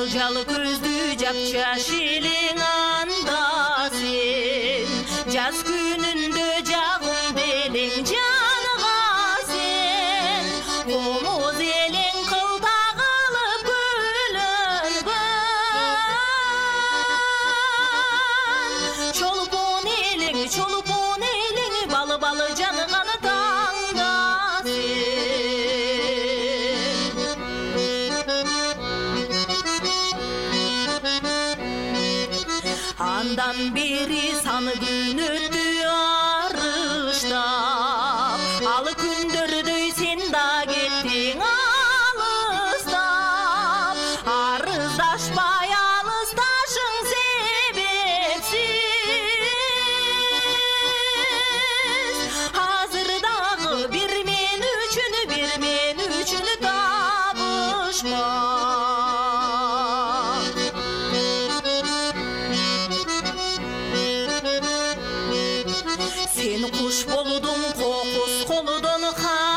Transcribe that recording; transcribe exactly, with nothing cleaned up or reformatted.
Жал-жал көзді жапчаш елің анда сен, жаз күнінде жағым белең жанға сен, қомыз елің қылда қылып күлінбін. Чолпон елің, чолпон елің, балы-балы жанғаны таңда Андан бері саны күн өтті арыштап, алы күндердей сен да кеттің алыстап. Арыздашпай алысташың себепсіз, азырдағы бір мен үшін, бір мен үшін табышма. Сен құш болудың, қоқыс қолудың